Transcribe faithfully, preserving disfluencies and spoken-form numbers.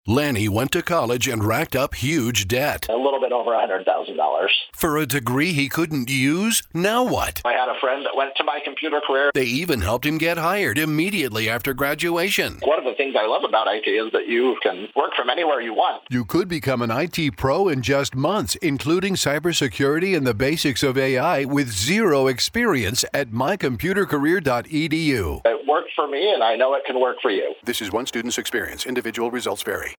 Lanny went to college and racked up huge debt. A little bit over one hundred thousand dollars. For a degree he couldn't use? Now what? I had a friend that went to My Computer Career. They even helped him get hired immediately after graduation. One of the things I love about I T is that you can work from anywhere you want. You could become an I T pro in just months, including cybersecurity and the basics of A I with zero experience at my computer career dot e d u. It worked for me, and I know it can work for you. This is one student's experience. Individual results vary.